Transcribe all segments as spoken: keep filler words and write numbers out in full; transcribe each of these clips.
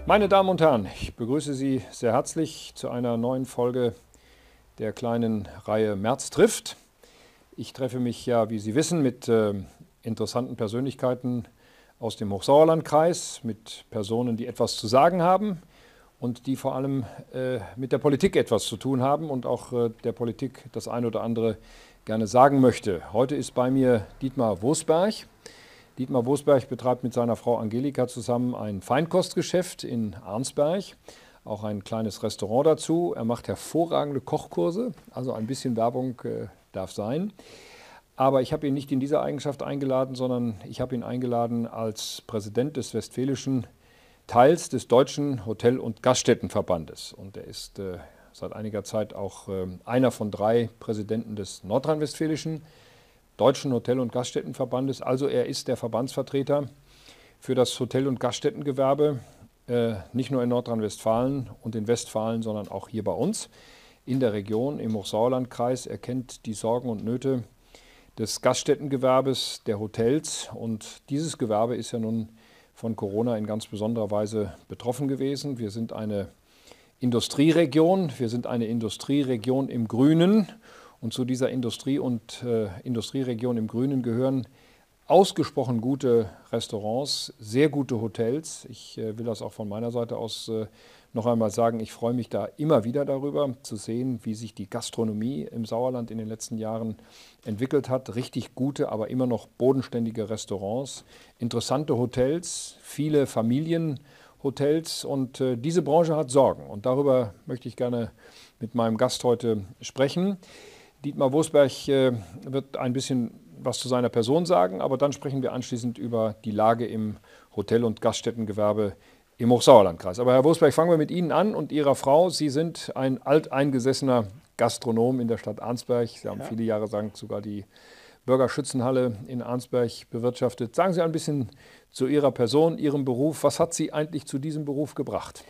Meine Damen und Herren, ich begrüße Sie sehr herzlich zu einer neuen Folge der kleinen Reihe März trifft. Ich treffe mich ja, wie Sie wissen, mit äh, interessanten Persönlichkeiten aus dem Hochsauerlandkreis, mit Personen, die etwas zu sagen haben und die vor allem äh, mit der Politik etwas zu tun haben und auch äh, der Politik das eine oder andere gerne sagen möchte. Heute ist bei mir Dietmar Wosberg. Dietmar Wosberg betreibt mit seiner Frau Angelika zusammen ein Feinkostgeschäft in Arnsberg, auch ein kleines Restaurant dazu. Er macht hervorragende Kochkurse, also ein bisschen Werbung äh, darf sein. Aber ich habe ihn nicht in dieser Eigenschaft eingeladen, sondern ich habe ihn eingeladen als Präsident des westfälischen Teils des Deutschen Hotel- und Gaststättenverbandes. Und er ist äh, seit einiger Zeit auch äh, einer von drei Präsidenten des nordrhein-westfälischen Deutschen Hotel- und Gaststättenverbandes. Also er ist der Verbandsvertreter für das Hotel- und Gaststättengewerbe, äh, nicht nur in Nordrhein-Westfalen und in Westfalen, sondern auch hier bei uns in der Region, im Hochsauerlandkreis. Er kennt die Sorgen und Nöte des Gaststättengewerbes, der Hotels. Und dieses Gewerbe ist ja nun von Corona in ganz besonderer Weise betroffen gewesen. Wir sind eine Industrieregion, wir sind eine Industrieregion im Grünen. Und zu dieser Industrie- und äh, Industrieregion im Grünen gehören ausgesprochen gute Restaurants, sehr gute Hotels. Ich äh, will das auch von meiner Seite aus äh, noch einmal sagen. Ich freue mich da immer wieder darüber zu sehen, wie sich die Gastronomie im Sauerland in den letzten Jahren entwickelt hat. Richtig gute, aber immer noch bodenständige Restaurants, interessante Hotels, viele Familienhotels. Und äh, diese Branche hat Sorgen. Und darüber möchte ich gerne mit meinem Gast heute sprechen. Dietmar Wosberg äh, wird ein bisschen was zu seiner Person sagen, aber dann sprechen wir anschließend über die Lage im Hotel- und Gaststättengewerbe im Hochsauerlandkreis. Aber Herr Wosberg, fangen wir mit Ihnen an und Ihrer Frau. Sie sind ein alteingesessener Gastronom in der Stadt Arnsberg. Sie haben ja viele Jahre lang sogar die Bürgerschützenhalle in Arnsberg bewirtschaftet. Sagen Sie ein bisschen zu Ihrer Person, Ihrem Beruf. Was hat Sie eigentlich zu diesem Beruf gebracht?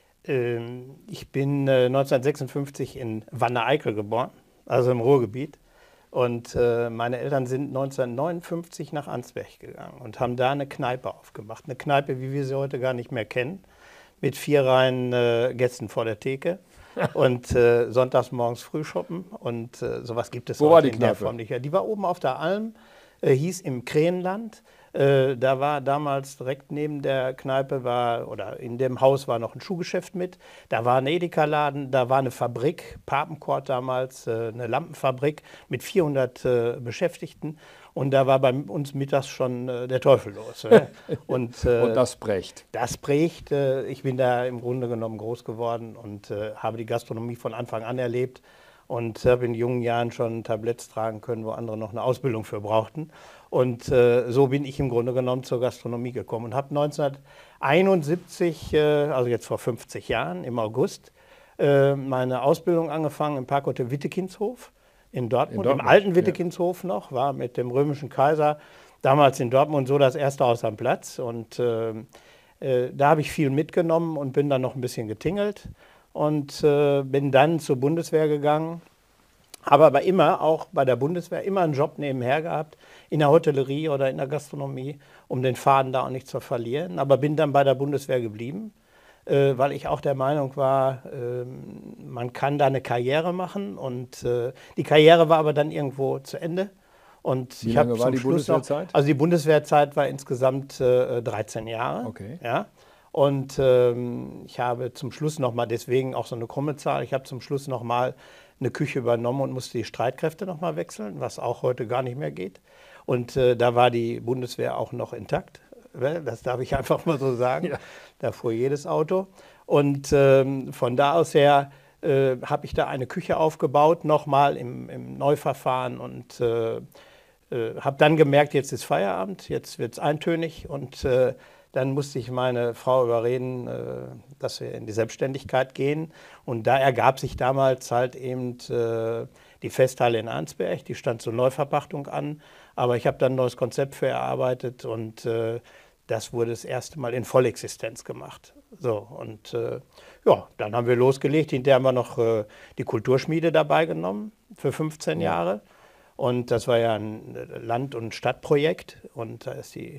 Ähm, ich bin äh, neunzehnhundertsechsundfünfzig in Wanne-Eickel geboren, also im Ruhrgebiet. Und äh, meine Eltern sind neunzehnhundertneunundfünfzig nach Arnsberg gegangen und haben da eine Kneipe aufgemacht. Eine Kneipe, wie wir sie heute gar nicht mehr kennen, mit vier Reihen äh, Gästen vor der Theke und äh, sonntags morgens Frühschoppen. Und äh, sowas gibt es Wo war heute die in der Kneipe? Form nicht mehr. Die war oben auf der Alm, äh, hieß im Krähenland. Äh, da war damals direkt neben der Kneipe war, oder in dem Haus war noch ein Schuhgeschäft mit. Da war ein Edeka-Laden, da war eine Fabrik, Papenkort damals, äh, eine Lampenfabrik mit vierhundert äh, Beschäftigten. Und da war bei uns mittags schon äh, der Teufel los. Ne? Und, äh, Und das prägt. Das prägt. Äh, ich bin da im Grunde genommen groß geworden und äh, habe die Gastronomie von Anfang an erlebt. Und habe in jungen Jahren schon Tabletts tragen können, wo andere noch eine Ausbildung für brauchten. Und äh, so bin ich im Grunde genommen zur Gastronomie gekommen und habe neunzehnhunderteinundsiebzig, äh, also jetzt vor fünfzig Jahren, im August, äh, meine Ausbildung angefangen im Parkhotel Wittekinshof in Dortmund, In im Dortmund, alten ja. Wittekinshof noch, war mit dem römischen Kaiser damals in Dortmund so das erste Haus am Platz. Und äh, äh, da habe ich viel mitgenommen und bin dann noch ein bisschen getingelt. Und äh, bin dann zur Bundeswehr gegangen, habe aber immer, auch bei der Bundeswehr, immer einen Job nebenher gehabt, in der Hotellerie oder in der Gastronomie, um den Faden da auch nicht zu verlieren. Aber bin dann bei der Bundeswehr geblieben, äh, weil ich auch der Meinung war, äh, man kann da eine Karriere machen. Und äh, die Karriere war aber dann irgendwo zu Ende. Und Wie ich lange habe war zum die Schluss noch, Bundeswehrzeit? also die Bundeswehrzeit war insgesamt äh, dreizehn Jahre. Okay. Ja. Und ähm, ich habe zum Schluss nochmal, deswegen auch so eine krumme Zahl, ich habe zum Schluss nochmal eine Küche übernommen und musste die Streitkräfte nochmal wechseln, was auch heute gar nicht mehr geht. Und äh, da war die Bundeswehr auch noch intakt. Das darf ich einfach mal so sagen. Ja. Da fuhr jedes Auto. Und ähm, von da aus her äh, habe ich da eine Küche aufgebaut, nochmal im, im Neuverfahren und äh, äh, habe dann gemerkt, jetzt ist Feierabend, jetzt wird es eintönig und äh, dann musste ich meine Frau überreden, äh, dass wir in die Selbstständigkeit gehen. Und da ergab sich damals halt eben äh, die Festhalle in Arnsberg, die stand zur Neuverpachtung an. Aber ich habe dann ein neues Konzept für erarbeitet und äh, das wurde das erste Mal in Vollexistenz gemacht. So, und äh, ja, dann haben wir losgelegt. Hinterher haben wir noch äh, die Kulturschmiede dabei genommen für fünfzehn Ja. Jahre. Und das war ja ein Land- und Stadtprojekt. Und da ist die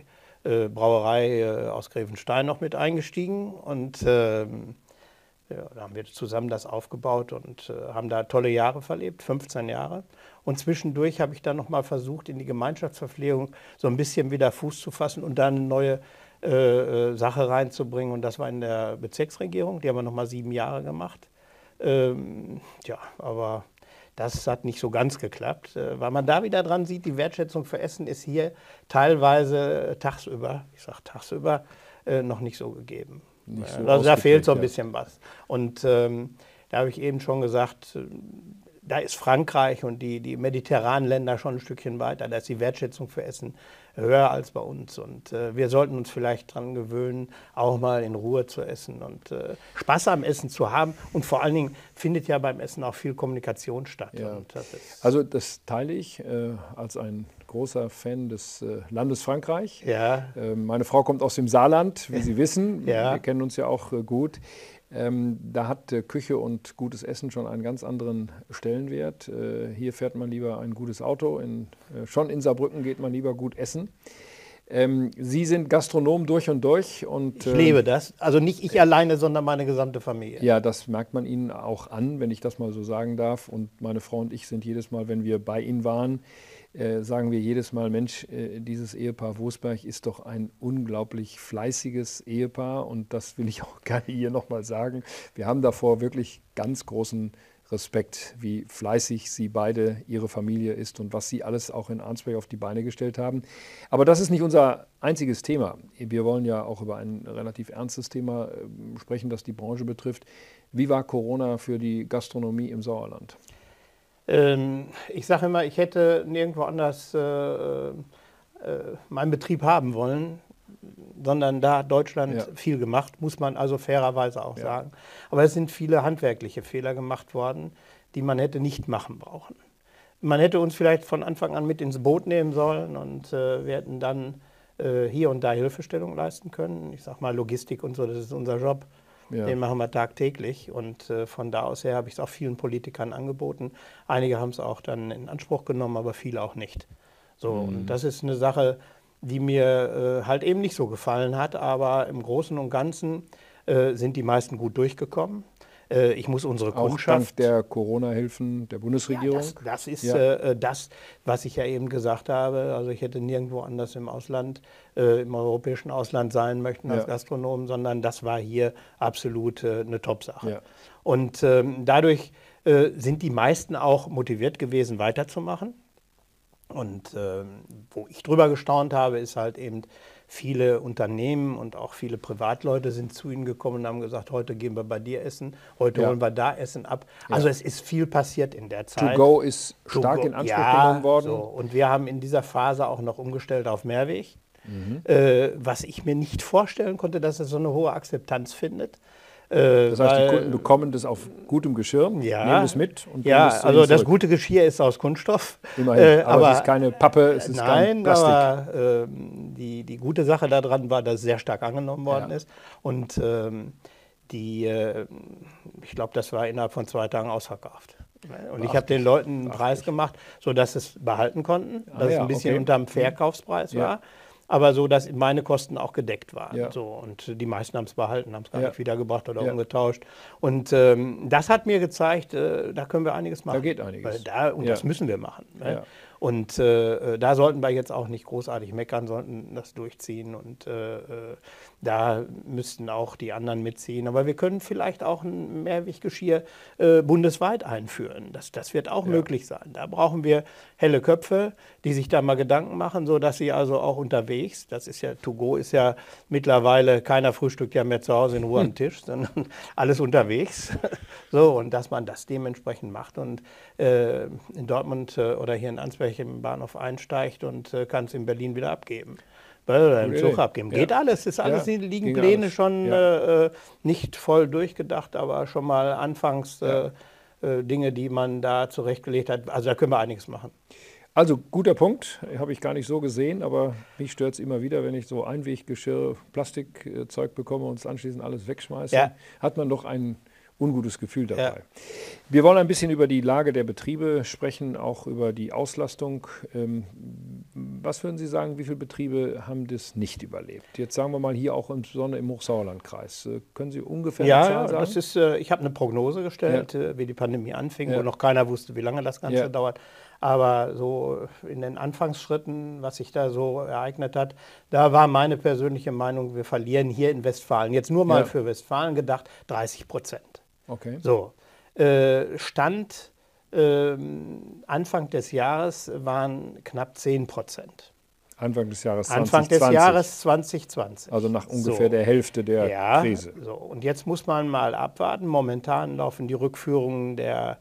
äh, Brauerei äh, aus Grevenstein noch mit eingestiegen und ähm, ja, da haben wir zusammen das aufgebaut und äh, haben da tolle Jahre verlebt, fünfzehn Jahre. Und zwischendurch habe ich dann nochmal versucht, in die Gemeinschaftsverpflegung so ein bisschen wieder Fuß zu fassen und da eine neue äh, Sache reinzubringen. Und das war in der Bezirksregierung, die haben wir nochmal sieben Jahre gemacht. Ähm, ja, aber das hat nicht so ganz geklappt, äh, weil man da wieder dran sieht, die Wertschätzung für Essen ist hier teilweise tagsüber, ich sage tagsüber, äh, noch nicht so gegeben. Nicht so also da fehlt so ein ja. bisschen was. Und ähm, da habe ich eben schon gesagt, äh, da ist Frankreich und die, die mediterranen Länder schon ein Stückchen weiter. Da ist die Wertschätzung für Essen höher als bei uns. Und äh, wir sollten uns vielleicht daran gewöhnen, auch mal in Ruhe zu essen und äh, Spaß am Essen zu haben. Und vor allen Dingen findet ja beim Essen auch viel Kommunikation statt. Ja. Und das ist also das teile ich äh, als ein großer Fan des äh, Landes Frankreich. ja. Äh, meine Frau kommt aus dem Saarland, wie Sie wissen. Ja. Wir kennen uns ja auch äh, gut. Ähm, da hat äh, Küche und gutes Essen schon einen ganz anderen Stellenwert. Äh, hier fährt man lieber ein gutes Auto. In, äh, schon in Saarbrücken geht man lieber gut essen. Ähm, Sie sind Gastronom durch und durch. Und, Ich lebe das. Also nicht ich alleine, sondern meine gesamte Familie. Ja, das merkt man Ihnen auch an, wenn ich das mal so sagen darf. Und meine Frau und ich sind jedes Mal, wenn wir bei Ihnen waren, äh, sagen wir jedes Mal, Mensch, äh, dieses Ehepaar Wosberg ist doch ein unglaublich fleißiges Ehepaar. Und das will ich auch gerne hier nochmal sagen. Wir haben davor wirklich ganz großen Respekt, wie fleißig Sie beide, Ihre Familie ist und was Sie alles auch in Arnsberg auf die Beine gestellt haben. Aber das ist nicht unser einziges Thema. Wir wollen ja auch über ein relativ ernstes Thema sprechen, das die Branche betrifft. Wie war Corona für die Gastronomie im Sauerland? Ähm, ich sage immer, ich hätte nirgendwo anders äh, äh, meinen Betrieb haben wollen, sondern da hat Deutschland Ja. viel gemacht, muss man also fairerweise auch Ja. sagen. Aber es sind viele handwerkliche Fehler gemacht worden, die man hätte nicht machen brauchen. Man hätte uns vielleicht von Anfang an mit ins Boot nehmen sollen und äh, wir hätten dann äh, hier und da Hilfestellung leisten können. Ich sage mal Logistik und so, das ist unser Job. Ja. Den machen wir tagtäglich und äh, von da aus her habe ich es auch vielen Politikern angeboten. Einige haben es auch dann in Anspruch genommen, aber viele auch nicht. So, Mhm. und das ist eine Sache, die mir äh, halt eben nicht so gefallen hat, aber im Großen und Ganzen äh, sind die meisten gut durchgekommen. Äh, ich muss unsere Auch Kundschaft... dank der Corona-Hilfen der Bundesregierung? Ja, das, das ist Ja. äh, das, was ich ja eben gesagt habe. Also ich hätte nirgendwo anders im Ausland, äh, im europäischen Ausland sein möchten als Ja. Gastronom, sondern das war hier absolut äh, eine Top-Sache. Ja. Und ähm, dadurch äh, sind die meisten auch motiviert gewesen, weiterzumachen. Und ähm, wo ich drüber gestaunt habe, ist halt eben, viele Unternehmen und auch viele Privatleute sind zu ihnen gekommen und haben gesagt, heute gehen wir bei dir essen, heute Ja. holen wir da Essen ab. Also es ist viel passiert in der Zeit. To go ist To stark go, in Anspruch ja, genommen worden. So. Und wir haben in dieser Phase auch noch umgestellt auf Mehrweg, Mhm. äh, was ich mir nicht vorstellen konnte, dass es so eine hohe Akzeptanz findet. Äh, Das heißt, weil- die Kunden bekommen das auf gutem Geschirr, Ja. nehmen es mit und Ja, bringen es zu also Ihnen das zurück. gute Geschirr ist aus Kunststoff. Immerhin. Äh, aber, aber es ist keine Pappe, es ist Nein, kein Plastik. aber ähm, die, die gute Sache daran war, dass es sehr stark angenommen worden Ja. ist. Und ähm, die, äh, ich glaube, das war innerhalb von zwei Tagen ausverkauft. Und ich habe den Leuten einen Preis gemacht, sodass sie es behalten konnten, Ah, dass es ja, ein bisschen okay. unterm Verkaufspreis Ja. war, aber so, dass meine Kosten auch gedeckt waren. Ja. So, und die meisten haben es behalten, haben es gar Ja. nicht wiedergebracht oder Ja. umgetauscht. Und ähm, das hat mir gezeigt, äh, da können wir einiges machen. Da geht einiges. Weil da, und Ja. das müssen wir machen. Ne? Ja. Und äh, da sollten wir jetzt auch nicht großartig meckern, sollten das durchziehen. Und äh, äh, da müssten auch die anderen mitziehen. Aber wir können vielleicht auch ein Mehrweggeschirr äh, bundesweit einführen. Das, das wird auch Ja. möglich sein. Da brauchen wir helle Köpfe, die sich da mal Gedanken machen, sodass sie also auch unterwegs, das ist ja, to go ist ja mittlerweile, keiner frühstückt ja mehr zu Hause in Ruhe am Tisch, sondern alles unterwegs. So, und dass man das dementsprechend macht und äh, in Dortmund äh, oder hier in Ansbach im Bahnhof einsteigt und äh, kann es in Berlin wieder abgeben. Oder im Gute Zug Idee. abgeben. Ja. Geht alles, ist alles, Ja, liegen ging Pläne alles. schon Ja. äh, nicht voll durchgedacht, aber schon mal anfangs Ja. äh, äh, Dinge, die man da zurechtgelegt hat. Also da können wir einiges machen. Also guter Punkt, habe ich gar nicht so gesehen, aber mich stört es immer wieder, wenn ich so Einweggeschirr, Plastikzeug bekomme und es anschließend alles wegschmeiße, Ja. hat man doch ein ungutes Gefühl dabei. Ja. Wir wollen ein bisschen über die Lage der Betriebe sprechen, auch über die Auslastung. Ähm, was würden Sie sagen, wie viele Betriebe haben das nicht überlebt? Jetzt sagen wir mal hier auch insbesondere im Hochsauerlandkreis. Äh, können Sie ungefähr eine Ja, Zahl ja, sagen? das ist, äh, ich habe eine Prognose gestellt, Ja. äh, wie die Pandemie anfing, Ja. wo noch keiner wusste, wie lange das Ganze Ja. dauert. Aber so in den Anfangsschritten, was sich da so ereignet hat, da war meine persönliche Meinung, wir verlieren hier in Westfalen, jetzt nur mal Ja. für Westfalen gedacht, dreißig Prozent. Okay. So, äh, Stand ähm, Anfang des Jahres waren knapp zehn Prozent. Anfang des Jahres Anfang zwanzig zwanzig. des Jahres zwanzig zwanzig. Also nach ungefähr So. der Hälfte der Ja, Krise. so. Und jetzt muss man mal abwarten. Momentan laufen die Rückführungen der,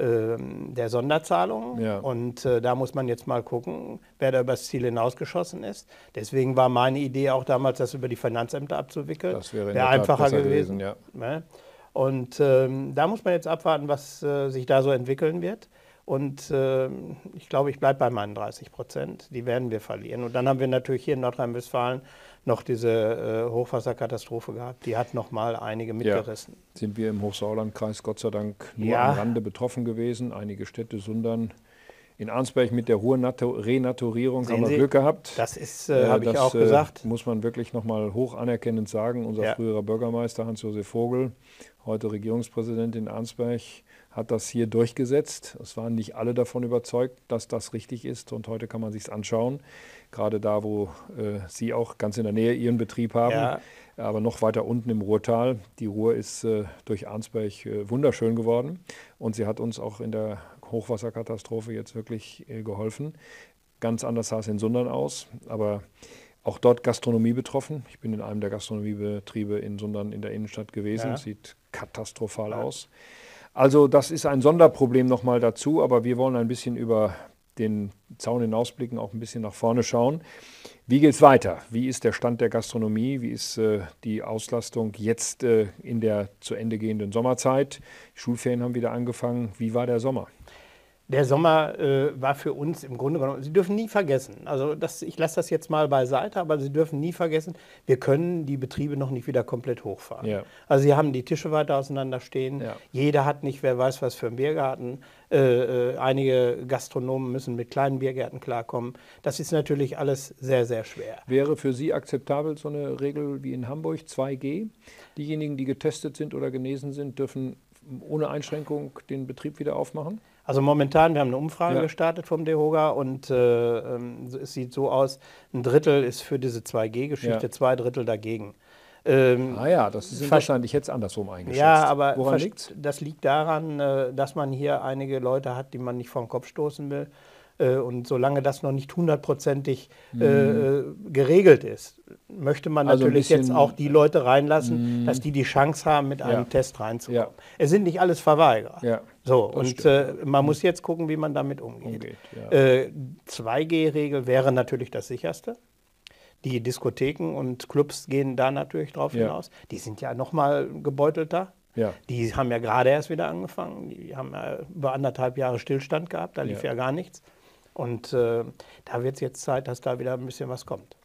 ähm, der Sonderzahlungen. Ja. Und äh, da muss man jetzt mal gucken, wer da übers Ziel hinausgeschossen ist. Deswegen war meine Idee auch damals, das über die Finanzämter abzuwickeln. Das wäre in Wäre der Tat einfacher besser gewesen. gewesen, ja. Ne? Und ähm, da muss man jetzt abwarten, was äh, sich da so entwickeln wird. Und ähm, ich glaube, ich bleibe bei meinen dreißig Prozent. Die werden wir verlieren. Und dann haben wir natürlich hier in Nordrhein-Westfalen noch diese äh, Hochwasserkatastrophe gehabt. Die hat noch mal einige mitgerissen. Ja. Sind wir im Hochsauerlandkreis Gott sei Dank nur Ja. am Rande betroffen gewesen. Einige Städte, Sundern. In Arnsberg mit der hohen Renaturierung Sehen haben wir Sie, Glück gehabt. Das ist, äh, habe ich das, auch äh, gesagt. muss man wirklich nochmal hoch anerkennend sagen. Unser Ja. früherer Bürgermeister Hans-Josef Vogel, heute Regierungspräsident in Arnsberg, hat das hier durchgesetzt. Es waren nicht alle davon überzeugt, dass das richtig ist. Und heute kann man sich es anschauen. Gerade da, wo äh, Sie auch ganz in der Nähe Ihren Betrieb haben. Ja. Aber noch weiter unten im Ruhrtal. Die Ruhr ist äh, durch Arnsberg äh, wunderschön geworden. Und sie hat uns auch in der Hochwasserkatastrophe jetzt wirklich äh, geholfen. Ganz anders sah es in Sundern aus. Aber auch dort Gastronomie betroffen. Ich bin in einem der Gastronomiebetriebe in Sundern in der Innenstadt gewesen. Ja. Sieht katastrophal Ja. aus. Also das ist ein Sonderproblem nochmal dazu, aber wir wollen ein bisschen über den Zaun hinausblicken, auch ein bisschen nach vorne schauen. Wie geht es weiter? Wie ist der Stand der Gastronomie? Wie ist äh, die Auslastung jetzt äh, in der zu Ende gehenden Sommerzeit? Die Schulferien haben wieder angefangen. Wie war der Sommer? Der Sommer äh, war für uns im Grunde genommen, Sie dürfen nie vergessen, also das, ich lasse das jetzt mal beiseite, aber Sie dürfen nie vergessen, wir können die Betriebe noch nicht wieder komplett hochfahren. Ja. Also Sie haben die Tische weiter auseinander stehen, Ja. jeder hat nicht, wer weiß was für einen Biergarten, äh, äh, einige Gastronomen müssen mit kleinen Biergärten klarkommen. Das ist natürlich alles sehr, sehr schwer. Wäre für Sie akzeptabel so eine Regel wie in Hamburg, zwei G? Diejenigen, die getestet sind oder genesen sind, dürfen ohne Einschränkung den Betrieb wieder aufmachen? Also momentan, wir haben eine Umfrage Ja. gestartet vom DEHOGA und äh, ähm, es sieht so aus, ein Drittel ist für diese zwei G-Geschichte, Ja. zwei Drittel dagegen. Ähm, Ah ja, das ist interessant. Ich hätte es andersrum eingeschätzt. ja, aber Woran verst- liegt's? das liegt daran, äh, dass man hier einige Leute hat, die man nicht vor den Kopf stoßen will. Äh, Und solange das noch nicht hundertprozentig äh, äh, geregelt ist, möchte man Mhm. Also ein natürlich jetzt bisschen- auch die Leute reinlassen, dass die die Chance haben, mit einem Ja. Test reinzukommen. Ja. Es sind nicht alles Verweigerer. Ja, So, das und stimmt. äh, man muss jetzt gucken, wie man damit umgeht. Umgeht, ja. Äh, zwei G-Regel wäre natürlich das sicherste. Die Diskotheken und Clubs gehen da natürlich drauf Ja. hinaus. Die sind ja nochmal gebeutelter. Ja. Die haben ja gerade erst wieder angefangen. Die haben ja über anderthalb Jahre Stillstand gehabt. Da lief Ja. ja, gar nichts. Und äh, da wird es jetzt Zeit, dass da wieder ein bisschen was kommt.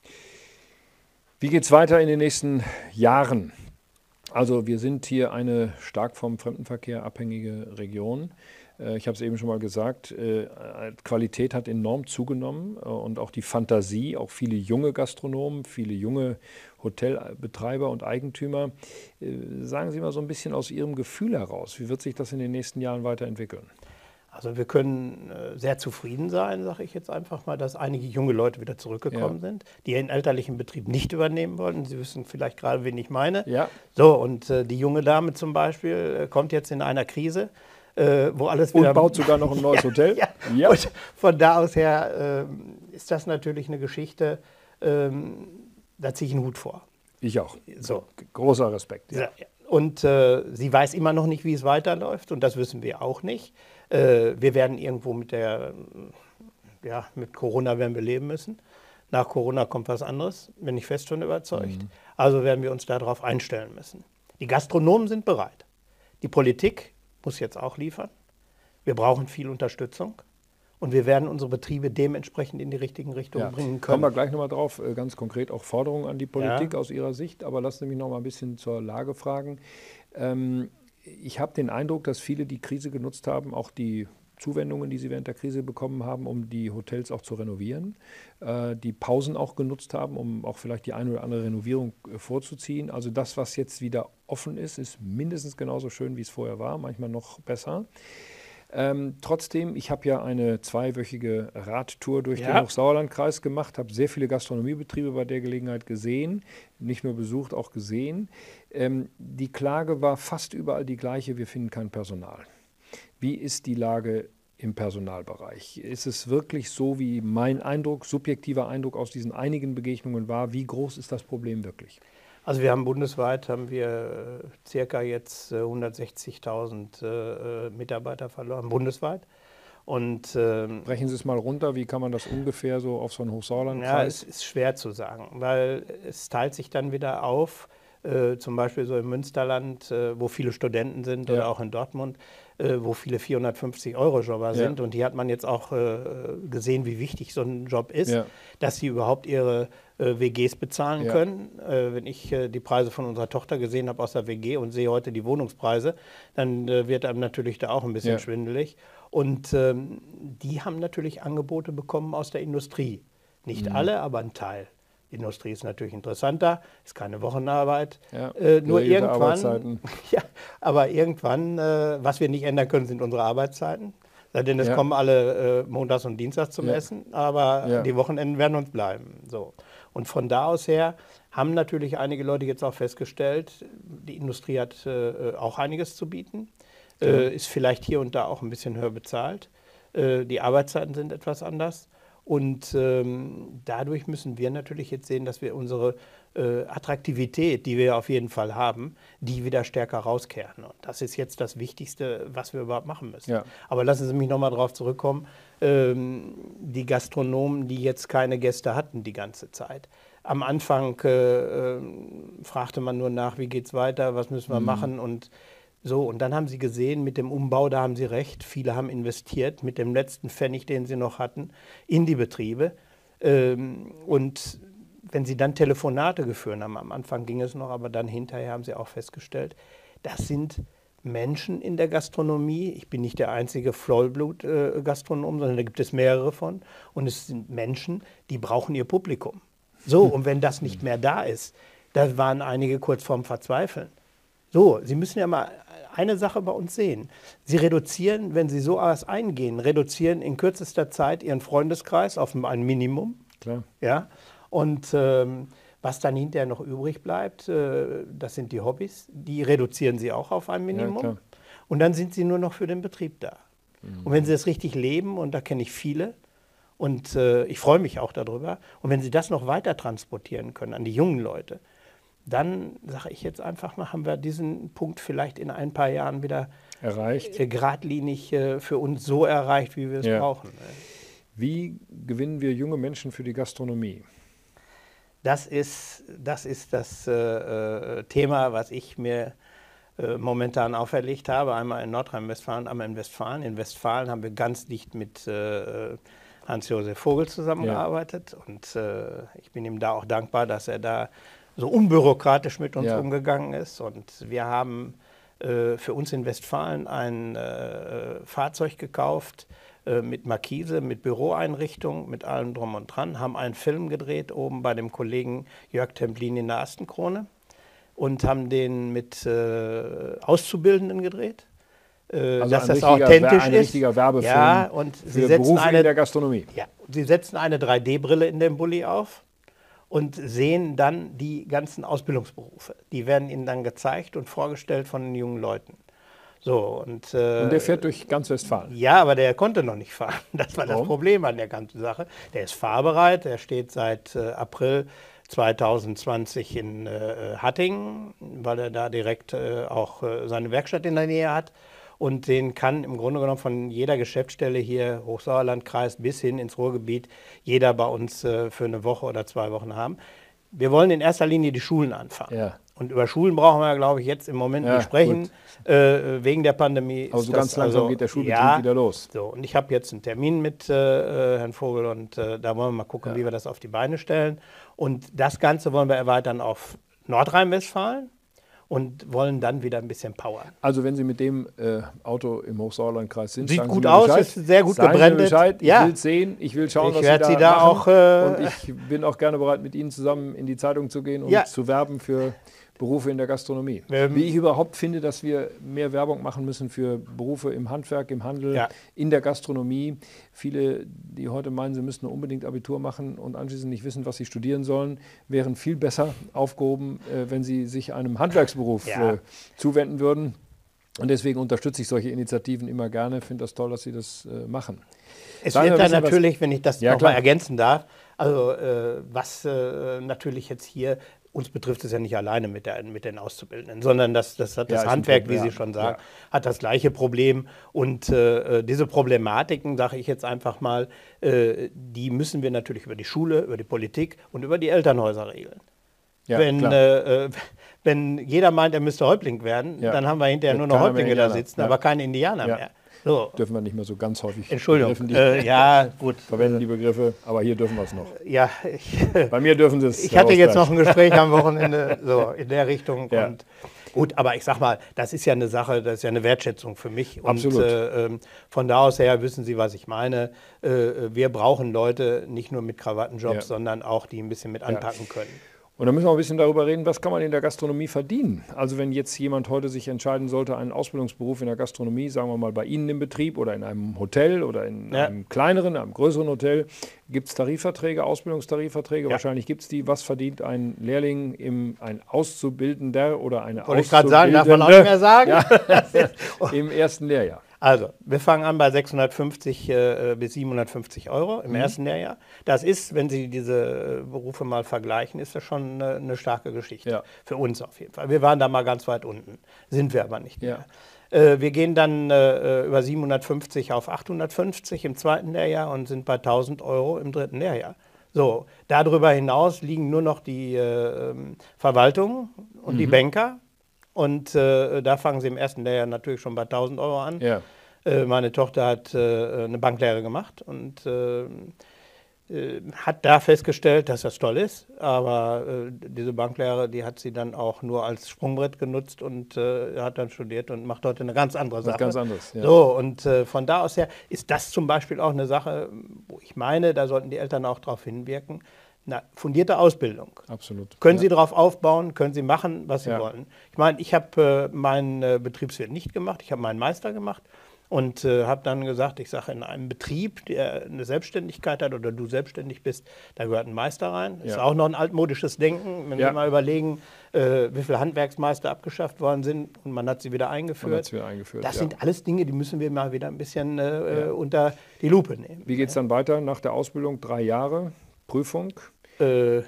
Wie geht es weiter in den nächsten Jahren? Also wir sind hier eine stark vom Fremdenverkehr abhängige Region. Äh, Ich habe es eben schon mal gesagt, äh, Qualität hat enorm zugenommen äh, und auch die Fantasie, auch viele junge Gastronomen, viele junge Hotelbetreiber und Eigentümer. Äh, Sagen Sie mal so ein bisschen aus Ihrem Gefühl heraus, wie wird sich das in den nächsten Jahren weiterentwickeln? Also wir können äh, sehr zufrieden sein, sage ich jetzt einfach mal, dass einige junge Leute wieder zurückgekommen Ja. sind, die ihren elterlichen Betrieb nicht übernehmen wollten. Sie wissen vielleicht gerade, wen ich meine. Ja. So, und äh, die junge Dame zum Beispiel äh, kommt jetzt in einer Krise, äh, wo alles Und wieder... baut sogar noch ein neues Hotel? Ja, Ja. und von da aus her ähm, ist das natürlich eine Geschichte, ähm, da ziehe ich einen Hut vor. Ich auch. So. Großer Respekt. Ja. Ja. Und äh, sie weiß immer noch nicht, wie es weiterläuft und das wissen wir auch nicht. Äh, wir werden irgendwo mit der, ja, mit Corona werden wir leben müssen. Nach Corona kommt was anderes, bin ich fest von überzeugt. Mhm. Also werden wir uns darauf einstellen müssen. Die Gastronomen sind bereit. Die Politik muss jetzt auch liefern. Wir brauchen viel Unterstützung. Und wir werden unsere Betriebe dementsprechend in die richtigen Richtungen Ja. bringen Kommen wir können. gleich nochmal drauf, äh, ganz konkret auch Forderungen an die Politik aus Ihrer Sicht. Aber lassen Sie mich noch mal ein bisschen zur Lage fragen. Ähm, ich habe den Eindruck, dass viele die Krise genutzt haben, auch die Zuwendungen, die sie während der Krise bekommen haben, um die Hotels auch zu renovieren, äh, die Pausen auch genutzt haben, um auch vielleicht die eine oder andere Renovierung äh, vorzuziehen. Also das, was jetzt wieder offen ist, ist mindestens genauso schön, wie es vorher war, manchmal noch besser. Ähm, trotzdem, ich habe ja eine zweiwöchige Radtour durch Ja. den Hochsauerlandkreis gemacht, habe sehr viele Gastronomiebetriebe bei der Gelegenheit gesehen, nicht nur besucht, auch gesehen. Ähm, die Klage war fast überall die gleiche, wir finden kein Personal. Wie ist die Lage im Personalbereich? Ist es wirklich so, wie mein Eindruck, subjektiver Eindruck aus diesen einigen Begegnungen war? Wie groß ist das Problem wirklich? Also wir haben bundesweit haben wir äh, circa jetzt äh, hundertsechzigtausend äh, Mitarbeiter verloren, bundesweit. Und ähm, Brechen Sie es mal runter, wie kann man das ungefähr so auf so einen ja, Hochsauerlandkreis? es ist schwer zu sagen, weil es teilt sich dann wieder auf, äh, zum Beispiel so im Münsterland, äh, wo viele Studenten sind, Ja. oder auch in Dortmund, äh, wo viele vierhundertfünfzig-Euro-Jobber Ja. sind. Und hier hat man jetzt auch äh, gesehen, wie wichtig so ein Job ist, Ja. dass sie überhaupt ihre äh, W Gs bezahlen Ja. können. Äh, wenn ich äh, die Preise von unserer Tochter gesehen habe aus der W G und sehe heute die Wohnungspreise, dann äh, wird einem natürlich da auch ein bisschen Ja. schwindelig. Und ähm, die haben natürlich Angebote bekommen aus der Industrie. Nicht Mhm. alle, aber ein Teil. Die Industrie ist natürlich interessanter, ist keine Wochenarbeit. Ja, Äh, nur geregelte irgendwann, Arbeitszeiten. ja, aber irgendwann, äh, was wir nicht ändern können, sind unsere Arbeitszeiten. Denn es Ja. kommen alle äh, montags und dienstags zum Ja. Essen, aber Ja. die Wochenenden werden uns bleiben. So. Und von da aus her haben natürlich einige Leute jetzt auch festgestellt, die Industrie hat äh, auch einiges zu bieten, äh, ist vielleicht hier und da auch ein bisschen höher bezahlt. Äh, die Arbeitszeiten sind etwas anders. Und ähm, dadurch müssen wir natürlich jetzt sehen, dass wir unsere äh, Attraktivität, die wir auf jeden Fall haben, die wieder stärker rauskehren. Und das ist jetzt das Wichtigste, was wir überhaupt machen müssen. Ja. Aber lassen Sie mich nochmal darauf zurückkommen. Ähm, die Gastronomen, die jetzt keine Gäste hatten die ganze Zeit. Am Anfang äh, äh, fragte man nur nach, wie geht's weiter, was müssen wir Mhm. machen, und so. Und dann haben sie gesehen, mit dem Umbau, da haben sie recht, viele haben investiert mit dem letzten Pfennig, den sie noch hatten, in die Betriebe. Ähm, und wenn sie dann Telefonate geführt haben, am Anfang ging es noch, aber dann hinterher haben sie auch festgestellt, das sind Menschen in der Gastronomie. Ich bin nicht der einzige Vollblut-Gastronom, sondern da gibt es mehrere von. Und es sind Menschen, die brauchen ihr Publikum. So, und wenn das nicht mehr da ist, da waren einige kurz vorm Verzweifeln. So, Sie müssen ja mal eine Sache bei uns sehen. Sie reduzieren, wenn Sie so etwas eingehen, reduzieren in kürzester Zeit Ihren Freundeskreis auf ein Minimum. Klar. Ja? Und ähm, was dann hinterher noch übrig bleibt, äh, das sind die Hobbys, die reduzieren Sie auch auf ein Minimum. klar. Und dann sind Sie nur noch für den Betrieb da. Und wenn Sie das richtig leben, und da kenne ich viele, und äh, ich freue mich auch darüber, und wenn Sie das noch weiter transportieren können an die jungen Leute, dann sage ich jetzt einfach mal, haben wir diesen Punkt vielleicht in ein paar Jahren wieder Erreicht. äh, geradlinig äh, für uns so erreicht, wie wir es Ja. brauchen. Wie gewinnen wir junge Menschen für die Gastronomie? Das ist das, ist das äh, äh, Thema, was ich mir äh, momentan auferlegt habe. Einmal in Nordrhein-Westfalen, einmal in Westfalen. In Westfalen haben wir ganz dicht mit äh, Hans-Josef Vogel zusammengearbeitet. Ja. Und äh, ich bin ihm da auch dankbar, dass er da so unbürokratisch mit uns Ja. umgegangen ist. Und wir haben äh, für uns in Westfalen ein äh, Fahrzeug gekauft, mit Markise, mit Büroeinrichtung, mit allem drum und dran, haben einen Film gedreht oben bei dem Kollegen Jörg Templin in der Astenkrone und haben den mit äh, Auszubildenden gedreht, äh, Also dass ein das richtiger, authentisch ein ist. richtiger Werbefilm Ja, und sie für setzen Berufe in eine, der Gastronomie. ja, sie setzen eine drei D Brille in dem Bulli auf und sehen dann die ganzen Ausbildungsberufe. Die werden ihnen dann gezeigt und vorgestellt von den jungen Leuten. So, und, äh, Und der fährt durch ganz Westfalen. Ja, aber der konnte noch nicht fahren. Das war Warum? das Problem an der ganzen Sache. Der ist fahrbereit, der steht seit äh, April zweitausendzwanzig in äh, Hattingen, weil er da direkt äh, auch äh, seine Werkstatt in der Nähe hat. Und den kann im Grunde genommen von jeder Geschäftsstelle hier, Hochsauerlandkreis bis hin ins Ruhrgebiet, jeder bei uns äh, für eine Woche oder zwei Wochen haben. Wir wollen in erster Linie die Schulen anfangen. Ja. Und über Schulen brauchen wir, glaube ich, jetzt im Moment Ja, nicht sprechen. Äh, wegen der Pandemie. Aber ist so das ganz langsam also, geht der Schulbetrieb ja, wieder los. So, und ich habe jetzt einen Termin mit äh, Herrn Vogel und äh, da wollen wir mal gucken, Ja. wie wir das auf die Beine stellen. Und das Ganze wollen wir erweitern auf Nordrhein-Westfalen und wollen dann wieder ein bisschen Power. Also wenn Sie mit dem äh, Auto im Hochsauerlandkreis sind, Sieht sagen gut Sie mir aus, Bescheid. ist sehr gut Sagen gebrandet. Sie mir Bescheid. Ich Ja. will es sehen, ich will schauen, Ich was Sie werde da, Sie da machen. auch, äh, und ich bin auch gerne bereit, mit Ihnen zusammen in die Zeitung zu gehen und Ja. zu werben für Berufe in der Gastronomie. Ähm, Wie ich überhaupt finde, dass wir mehr Werbung machen müssen für Berufe im Handwerk, im Handel, Ja. in der Gastronomie. Viele, die heute meinen, sie müssten unbedingt Abitur machen und anschließend nicht wissen, was sie studieren sollen, wären viel besser aufgehoben, äh, wenn sie sich einem Handwerksberuf Ja. äh, zuwenden würden. Und deswegen unterstütze ich solche Initiativen immer gerne. Finde das toll, dass Sie das äh, machen. Es Sagen wir wird ein dann bisschen was- natürlich, wenn ich das Ja, noch mal klar. ergänzen darf, also äh, was äh, natürlich jetzt hier, uns betrifft es ja nicht alleine mit, der, mit den Auszubildenden, sondern das, das hat Ja, das ist ein Handwerk, Problem, wie Sie ja. schon sagen, Ja. hat das gleiche Problem. Und äh, diese Problematiken, sage ich jetzt einfach mal, äh, die müssen wir natürlich über die Schule, über die Politik und über die Elternhäuser regeln. Ja, wenn, klar. äh, wenn jeder meint, er müsste Häuptling werden, Ja. dann haben wir hinterher Wird nur noch keiner mehr Häuptlinge da Indianer. sitzen, Ja. aber keine Indianer Ja. mehr. So. Dürfen wir nicht mehr so ganz häufig Entschuldigung. begriffen, die Äh, ja, gut. verwenden die Begriffe, aber hier dürfen wir es noch. Ja, ich, Bei mir dürfen Sie es. ich Herr hatte jetzt noch Ausgleich. ein Gespräch am Wochenende so in der Richtung. Ja. Und gut, aber ich sag mal, das ist ja eine Sache, das ist ja eine Wertschätzung für mich. Und Absolut. äh, ähm, von da aus her wissen Sie, was ich meine. Äh, wir brauchen Leute nicht nur mit Krawattenjobs, Ja. sondern auch, die ein bisschen mit anpacken können. Und dann müssen wir ein bisschen darüber reden, was kann man in der Gastronomie verdienen. Also wenn jetzt jemand heute sich entscheiden sollte, einen Ausbildungsberuf in der Gastronomie, sagen wir mal bei Ihnen im Betrieb oder in einem Hotel oder in Ja. einem kleineren, einem größeren Hotel, gibt es Tarifverträge, Ausbildungstarifverträge, Ja. wahrscheinlich gibt es die. Was verdient ein Lehrling, im, ein Auszubildender oder eine Wollte ich gerade sagen, darf man auch nicht mehr sagen. Ja, im ersten Lehrjahr? Also, wir fangen an bei sechshundertfünfzig äh, bis siebenhundertfünfzig Euro Mhm. im ersten Lehrjahr. Das ist, wenn Sie diese äh, Berufe mal vergleichen, ist das schon eine, eine starke Geschichte. Ja. Für uns auf jeden Fall. Wir waren da mal ganz weit unten, sind wir aber nicht Ja. mehr. Äh, wir gehen dann äh, über siebenhundertfünfzig auf achthundertfünfzig im zweiten Lehrjahr und sind bei tausend Euro im dritten Lehrjahr. So, darüber hinaus liegen nur noch die äh, ähm, Verwaltung und Mhm. die Banker. Und äh, da fangen sie im ersten Lehrjahr natürlich schon bei tausend Euro an. Ja. Äh, meine Tochter hat äh, eine Banklehre gemacht und äh, äh, hat da festgestellt, dass das toll ist. Aber äh, diese Banklehre, die hat sie dann auch nur als Sprungbrett genutzt und äh, hat dann studiert und macht heute eine ganz andere Sache. Was ganz anderes. Ja. So, und äh, von da aus her ist das zum Beispiel auch eine Sache, wo ich meine, da sollten die Eltern auch darauf hinwirken. Eine fundierte Ausbildung. Absolut. Können ja. Sie darauf aufbauen, können Sie machen, was Sie Ja. wollen. Ich meine, ich habe äh, meinen äh, Betriebswirt nicht gemacht, ich habe meinen Meister gemacht und äh, habe dann gesagt, ich sage, in einem Betrieb, der eine Selbstständigkeit hat oder du selbstständig bist, da gehört ein Meister rein. Ist Ja. auch noch ein altmodisches Denken, wenn Ja. wir mal überlegen, äh, wie viele Handwerksmeister abgeschafft worden sind und man hat sie wieder eingeführt. Man hat's wieder eingeführt, das ja. sind alles Dinge, die müssen wir mal wieder ein bisschen äh, Ja. unter die Lupe nehmen. Wie geht es dann weiter nach der Ausbildung? Drei Jahre Prüfung Äh,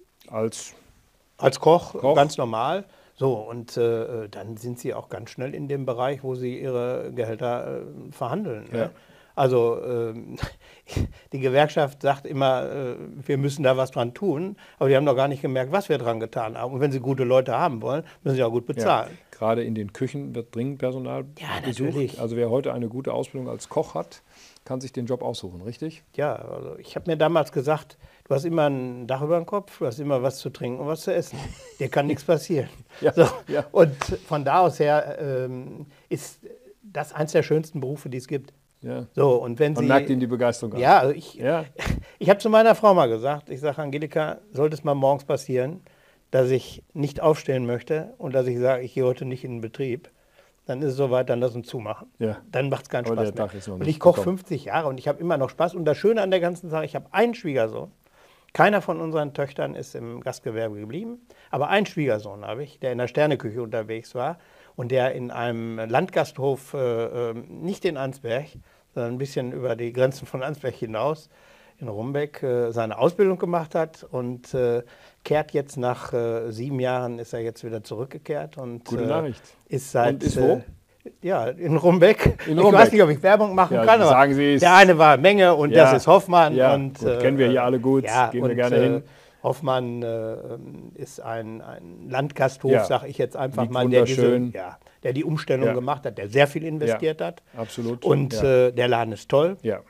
als Als Koch, Koch. ganz normal. So, und äh, dann sind sie auch ganz schnell in dem Bereich, wo sie ihre Gehälter äh, verhandeln. Ja. Ne? Also ähm, die Gewerkschaft sagt immer, äh, wir müssen da was dran tun, aber die haben noch gar nicht gemerkt, was wir dran getan haben. Und wenn sie gute Leute haben wollen, müssen sie auch gut ja, bezahlen. gerade in den Küchen wird dringend Personal Ja, gesucht. natürlich. Also wer heute eine gute Ausbildung als Koch hat, kann sich den Job aussuchen, richtig? Ja, also ich habe mir damals gesagt, du hast immer ein Dach über dem Kopf, du hast immer was zu trinken und was zu essen. Dir kann nichts passieren. Ja, So. ja. Und von da aus her ähm, ist das eins der schönsten Berufe, die es gibt. Ja. So, und wenn Man Sie, merkt Ihnen die Begeisterung an. ja, also ich, Ja. ich habe zu meiner Frau mal gesagt, ich sage, Angelika, sollte es mal morgens passieren, dass ich nicht aufstehen möchte und dass ich sage, ich gehe heute nicht in den Betrieb, dann ist es soweit, dann lass uns zumachen. Ja. Dann macht es keinen Aber Spaß der mehr. Tag ist noch Und nicht ich koche gekommen. fünfzig Jahre und ich habe immer noch Spaß. Und das Schöne an der ganzen Sache, ich habe einen Schwiegersohn. Keiner von unseren Töchtern ist im Gastgewerbe geblieben, aber einen Schwiegersohn habe ich, der in der Sterneküche unterwegs war und der in einem Landgasthof, äh, äh, nicht in Ansberg, sondern ein bisschen über die Grenzen von Ansberg hinaus, in Rumbeck, äh, seine Ausbildung gemacht hat und äh, kehrt jetzt nach äh, sieben Jahren, ist er jetzt wieder zurückgekehrt. Und, Gute äh, Nachricht. Ist seit, Und ist wo? Äh, ja, in Rumbeck. In Ich Rumbeck. weiß nicht, ob ich Werbung machen Ja, kann, aber sagen Sie es. der eine war Menge und Ja, das ist Hoffmann. ja, und, gut, kennen wir hier alle gut, ja, gehen wir und, gerne äh, hin. Hoffmann äh, ist ein, ein Landgasthof, Ja. sage ich jetzt einfach Liegt mal, der, wunderschön. diese, ja, der die Umstellung Ja. gemacht hat, der sehr viel investiert hat. Absolut. Und ja. äh, der Laden ist toll. ja.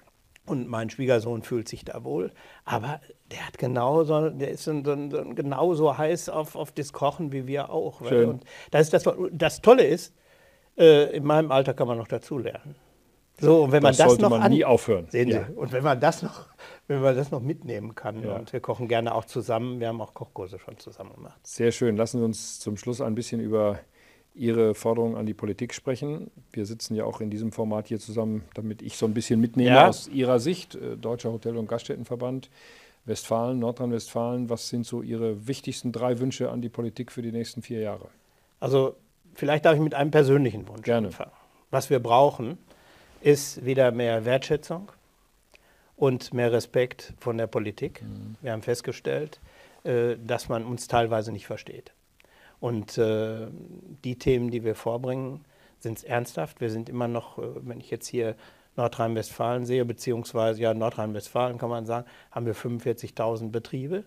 Und mein Schwiegersohn fühlt sich da wohl. Aber der hat genauso, der ist so, so, so, genauso heiß auf, auf das Kochen wie wir auch. Schön. Und das, ist das, das Tolle ist, äh, in meinem Alter kann man noch dazulernen. So, und wenn man Das das sollte noch man an, nie aufhören. Sehen Ja. Sie, und wenn man das noch, wenn man das noch mitnehmen kann. Ja. Und wir kochen gerne auch zusammen. Wir haben auch Kochkurse schon zusammen gemacht. Sehr schön. Lassen Sie uns zum Schluss ein bisschen über Ihre Forderungen an die Politik sprechen. Wir sitzen ja auch in diesem Format hier zusammen, damit ich so ein bisschen mitnehme Ja. aus Ihrer Sicht. Äh, Deutscher Hotel- und Gaststättenverband, Westfalen, Nordrhein-Westfalen. Was sind so Ihre wichtigsten drei Wünsche an die Politik für die nächsten vier Jahre? Also vielleicht darf ich mit einem persönlichen Wunsch Gerne. anfangen. Was wir brauchen, ist wieder mehr Wertschätzung und mehr Respekt von der Politik. Mhm. Wir haben festgestellt, äh, dass man uns teilweise nicht versteht. Und äh, die Themen, die wir vorbringen, sind ernsthaft. Wir sind immer noch, äh, wenn ich jetzt hier Nordrhein-Westfalen sehe, beziehungsweise ja Nordrhein-Westfalen kann man sagen, haben wir fünfundvierzigtausend Betriebe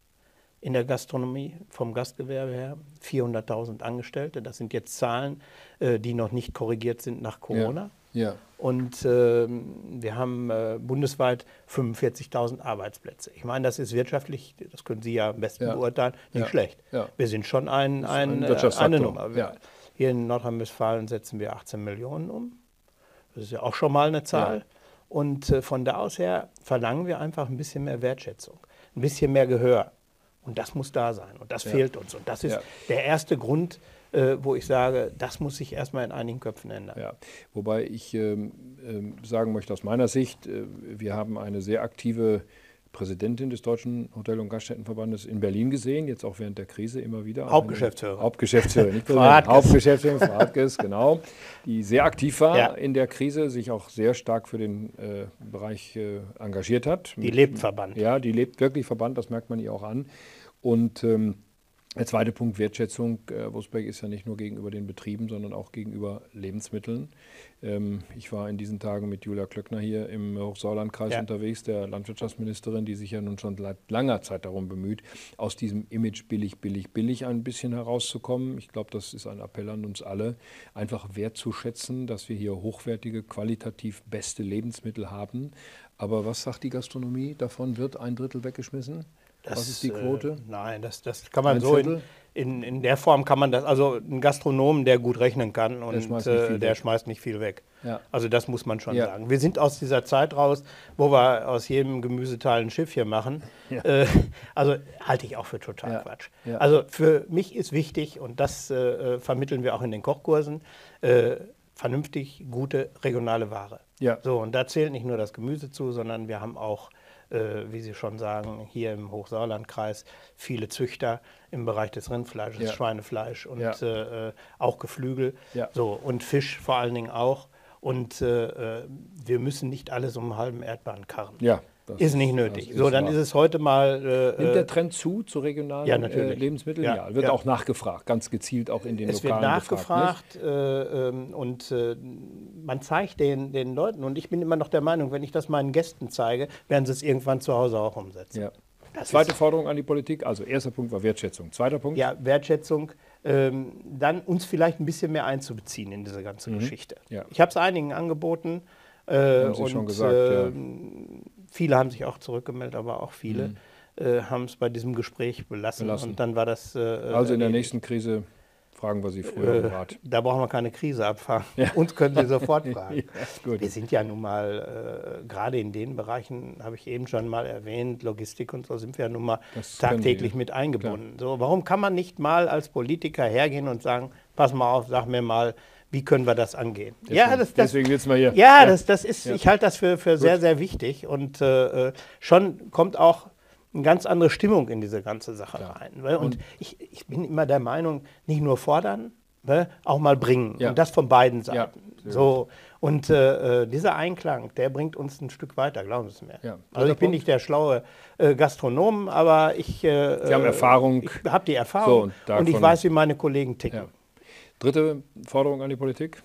in der Gastronomie, vom Gastgewerbe her, vierhunderttausend Angestellte. Das sind jetzt Zahlen, äh, die noch nicht korrigiert sind nach Corona. Ja. Ja. Und äh, wir haben äh, bundesweit fünfundvierzigtausend Arbeitsplätze. Ich meine, das ist wirtschaftlich, das können Sie ja am besten Ja. beurteilen, nicht Ja. schlecht. Ja. Wir sind schon ein, ein, ein äh, Wirtschaftsfaktor. eine Nummer. Wir, Ja. Hier in Nordrhein-Westfalen setzen wir achtzehn Millionen um. Das ist ja auch schon mal eine Zahl. Ja. Und äh, von da aus her verlangen wir einfach ein bisschen mehr Wertschätzung, ein bisschen mehr Gehör. Und das muss da sein. Und das Ja. fehlt uns. Und das ist Ja. der erste Grund, äh, wo ich sage, das muss sich erstmal in einigen Köpfen ändern. Ja, wobei ich ähm, ähm, sagen möchte aus meiner Sicht, äh, wir haben eine sehr aktive Präsidentin des Deutschen Hotel- und Gaststättenverbandes in Berlin gesehen, jetzt auch während der Krise immer wieder. Hauptgeschäftsführerin. Hauptgeschäftsführerin, nicht Frau Präsidentin, Hartges. Hauptgeschäftsführerin, Frau Hartges, genau, die sehr aktiv war Ja. in der Krise, sich auch sehr stark für den äh, Bereich äh, engagiert hat. Die lebt Verband. Ja, die lebt wirklich Verband, das merkt man ihr auch an. Und ähm, der zweite Punkt, Wertschätzung. Äh, Wusbeck ist ja nicht nur gegenüber den Betrieben, sondern auch gegenüber Lebensmitteln. Ähm, ich war in diesen Tagen mit Julia Klöckner hier im Hochsauerlandkreis Ja. unterwegs, der Landwirtschaftsministerin, die sich ja nun schon seit langer Zeit darum bemüht, aus diesem Image billig, billig, billig ein bisschen herauszukommen. Ich glaube, das ist ein Appell an uns alle, einfach wertzuschätzen, dass wir hier hochwertige, qualitativ beste Lebensmittel haben. Aber was sagt die Gastronomie? Davon wird ein Drittel weggeschmissen? Das, Was ist die Quote? Äh, nein, das, das kann man Ein so in, Viertel? in, in der Form kann man das, also ein Gastronom, der gut rechnen kann und Der schmeißt nicht äh, viel der weg. schmeißt nicht viel weg. Ja. Also das muss man schon Ja. sagen. Wir sind aus dieser Zeit raus, wo wir aus jedem Gemüseteil ein Schiffchen machen. Ja. Äh, also halte ich auch für total Ja. Quatsch. Ja. Also für mich ist wichtig, und das äh, vermitteln wir auch in den Kochkursen, äh, vernünftig gute regionale Ware. Ja. So, und da zählt nicht nur das Gemüse zu, sondern wir haben auch, äh, wie Sie schon sagen, hier im Hochsauerlandkreis viele Züchter im Bereich des Rindfleisches, Ja. Schweinefleisch und Ja. äh, auch Geflügel. Ja. So, und Fisch vor allen Dingen auch. Und äh, wir müssen nicht alles um einen halben Erdbeeren karren. Ja, das Ist nicht nötig. das So, dann wahr. ist es heute mal. Äh, Nimmt der Trend zu, zu regionalen Ja, äh, natürlich. Lebensmitteln? Ja, Ja, wird ja. auch nachgefragt, ganz gezielt auch in den Es wird Lokalen nachgefragt gefragt, äh, ähm, und äh, man zeigt den, den Leuten, und ich bin immer noch der Meinung, wenn ich das meinen Gästen zeige, werden sie es irgendwann zu Hause auch umsetzen. nicht? Ja. Das Zweite ist- Forderung an die Politik, also erster Punkt war Wertschätzung. Zweiter Punkt? Ja, Wertschätzung, ähm, dann uns vielleicht ein bisschen mehr einzubeziehen in diese ganze Geschichte. Mhm. Ja. Ich habe es einigen angeboten äh, Haben Sie und schon gesagt, ja. ähm, viele haben sich auch zurückgemeldet, aber auch viele äh, haben es bei diesem Gespräch belassen, Belassen. und dann war das. Äh, Also in der erledigt. nächsten Krise fragen wir Sie früher um Äh, Rat. da brauchen wir keine Krise abfangen. Uns können Sie sofort fragen. Ja, gut. Wir sind ja nun mal, äh, gerade in den Bereichen, habe ich eben schon mal erwähnt, Logistik und so, sind wir ja nun mal Das können tagtäglich Sie, mit eingebunden. So, warum kann man nicht mal als Politiker hergehen und sagen, pass mal auf, sag mir mal, wie können wir das angehen? Deswegen, ja, das, das, deswegen sitzen wir hier. ja, das, das ist, Ja. ich halte das für, für sehr, sehr wichtig, und äh, schon kommt auch eine ganz andere Stimmung in diese ganze Sache Klar. rein. Ne? Und ich, ich bin immer der Meinung, nicht nur fordern, ne, auch mal bringen. Ja. Und das von beiden Ja, Seiten. sehr So, und äh, äh, dieser Einklang, der bringt uns ein Stück weiter, glauben Sie es mir. Ja. Also ich bin Punkt. nicht der schlaue äh, Gastronom, aber ich, äh, Sie haben Erfahrung. ich habe die So, Erfahrung, und und, ich davon- weiß, wie meine Kollegen ticken. Ja. Dritte Forderung an die Politik?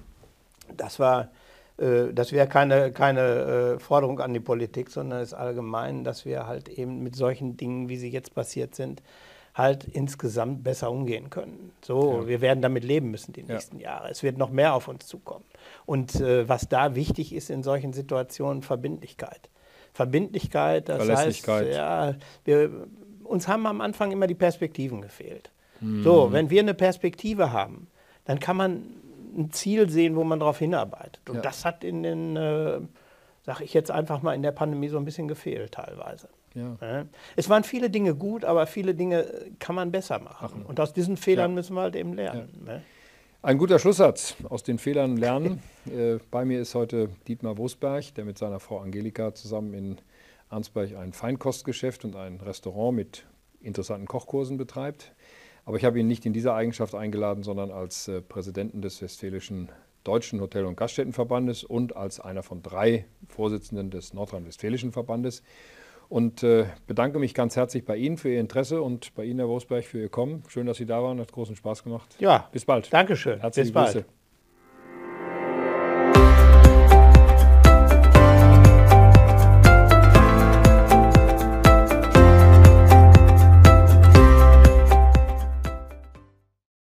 Das war, äh, das wäre keine, keine äh, Forderung an die Politik, sondern es ist allgemein, dass wir halt eben mit solchen Dingen, wie sie jetzt passiert sind, halt insgesamt besser umgehen können. So, Ja. wir werden damit leben müssen die Ja. nächsten Jahre. Es wird noch mehr auf uns zukommen. Und äh, was da wichtig ist in solchen Situationen, Verbindlichkeit. Verbindlichkeit, das heißt, Verlässlichkeit. ja, wir, uns haben am Anfang immer die Perspektiven gefehlt. So, wenn wir eine Perspektive haben, dann kann man ein Ziel sehen, wo man darauf hinarbeitet. Und Ja. das hat in den, äh, sage ich jetzt einfach mal, in der Pandemie so ein bisschen gefehlt teilweise. Ja. Ja. Es waren viele Dinge gut, aber viele Dinge kann man besser machen. Und aus diesen Fehlern Ja. müssen wir halt eben lernen. Ne? Ein guter Schlusssatz, aus den Fehlern lernen. äh, bei mir ist heute Dietmar Wosberg, der mit seiner Frau Angelika zusammen in Arnsberg ein Feinkostgeschäft und ein Restaurant mit interessanten Kochkursen betreibt. Aber ich habe ihn nicht in dieser Eigenschaft eingeladen, sondern als äh, Präsidenten des Westfälischen Deutschen Hotel- und Gaststättenverbandes und als einer von drei Vorsitzenden des Nordrhein-Westfälischen Verbandes. Und äh, bedanke mich ganz herzlich bei Ihnen für Ihr Interesse und bei Ihnen, Herr Wosberg, für Ihr Kommen. Schön, dass Sie da waren, hat großen Spaß gemacht. Ja, Bis bald. Dankeschön. Herzliche Bis bald. Grüße.